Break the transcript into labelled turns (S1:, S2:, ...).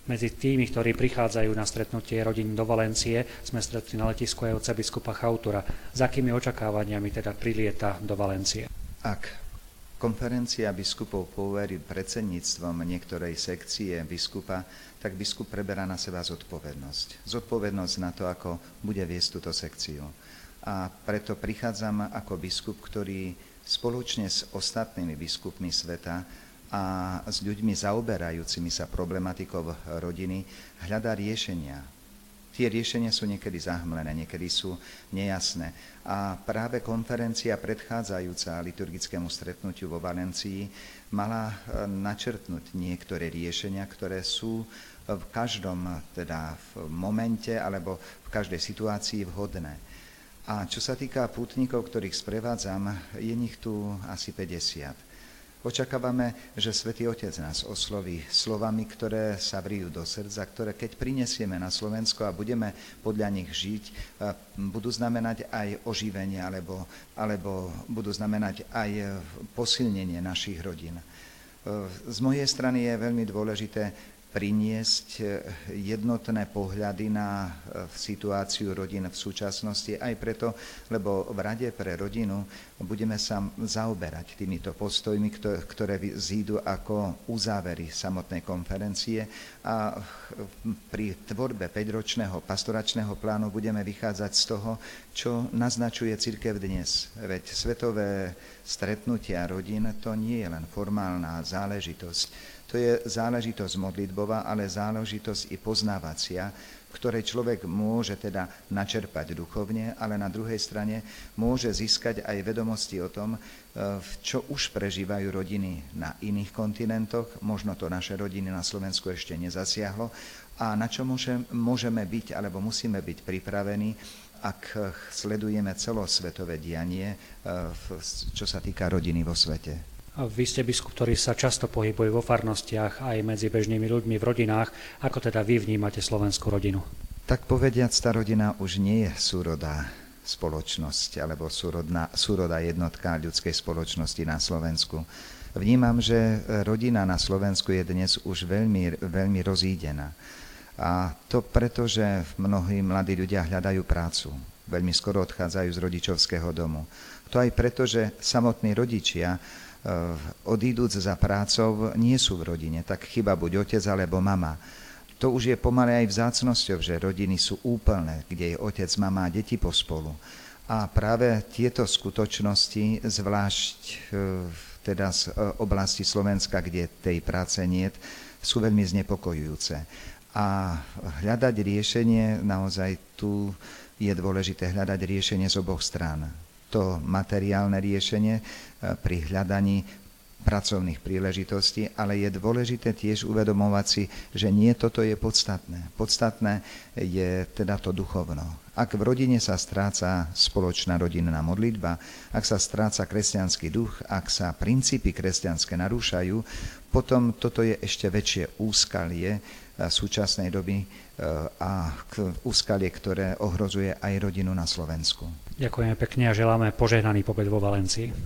S1: Medzi tými, ktorí prichádzajú na stretnutie rodín do Valencie, sme stretli na letisku aj otca biskupa Chautura. Za akými očakávaniami teda prilieta do Valencie?
S2: Ak konferencia biskupov poverí predsedníctvom niektorej sekcie biskupa, tak biskup preberá na seba zodpovednosť. Zodpovednosť na to, ako bude viesť túto sekciu. A preto prichádzam ako biskup, ktorý spoločne s ostatnými biskupmi sveta a s ľuďmi zaoberajúcimi sa problematikou rodiny hľadá riešenia. Tie riešenia sú niekedy zahmlené, niekedy sú nejasné. A práve konferencia predchádzajúca liturgickému stretnutiu vo Valencii mala načrtnúť niektoré riešenia, ktoré sú v každom teda v momente alebo v každej situácii vhodné. A čo sa týka pútnikov, ktorých sprevádzam, je nich tu asi 50. Očakávame, že Svätý Otec nás osloví slovami, ktoré sa vrijú do srdca, ktoré keď prinesieme na Slovensko a budeme podľa nich žiť, budú znamenať aj oživenie alebo budú znamenať aj posilnenie našich rodín. Z mojej strany je veľmi dôležité priniesť jednotné pohľady na situáciu rodín v súčasnosti, aj preto, lebo v Rade pre rodinu budeme sa zaoberať týmito postojmi, ktoré zídu ako uzávery samotnej konferencie a pri tvorbe 5-ročného pastoračného plánu budeme vychádzať z toho, čo naznačuje cirkev dnes. Veď svetové stretnutia rodín to nie je len formálna záležitosť. To je záležitosť modlitbová, ale záležitosť i poznávacia, v ktorej človek môže teda načerpať duchovne, ale na druhej strane môže získať aj vedomosti o tom, čo už prežívajú rodiny na iných kontinentoch, možno to naše rodiny na Slovensku ešte nezasiahlo, a na čo môžeme byť alebo musíme byť pripravení, ak sledujeme celosvetové dianie, čo sa týka rodiny vo svete.
S1: Vy ste biskup, ktorý sa často pohybuje vo farnostiach aj medzi bežnými ľuďmi v rodinách. Ako teda vy vnímate slovenskú rodinu?
S2: Tak povediac, tá rodina už nie je súrodá spoločnosť alebo súrodá jednotka ľudskej spoločnosti na Slovensku. Vnímam, že rodina na Slovensku je dnes už veľmi, veľmi rozídená. A to preto, že mnohí mladí ľudia hľadajú prácu. Veľmi skoro odchádzajú z rodičovského domu. To aj preto, že samotní rodičia odídúc za prácou, nie sú v rodine, tak chyba buď otec alebo mama. To už je pomaly aj vzácnosťou, že rodiny sú úplné, kde je otec, mama a deti pospolu. A práve tieto skutočnosti, zvlášť teda z oblasti Slovenska, kde tej práce niet, sú veľmi znepokojujúce. A hľadať riešenie, naozaj tu je dôležité hľadať riešenie z oboch strán. To materiálne riešenie pri hľadaní pracovných príležitostí, ale je dôležité tiež uvedomovať si, že nie toto je podstatné. Podstatné je teda to duchovno. Ak v rodine sa stráca spoločná rodinná modlitba, ak sa stráca kresťanský duch, ak sa princípy kresťanské narúšajú, potom toto je ešte väčšie úskalie súčasnej doby a úskalie, ktoré ohrozuje aj rodinu na Slovensku.
S1: Ďakujeme pekne a želáme požehnaný pobyt vo Valencii.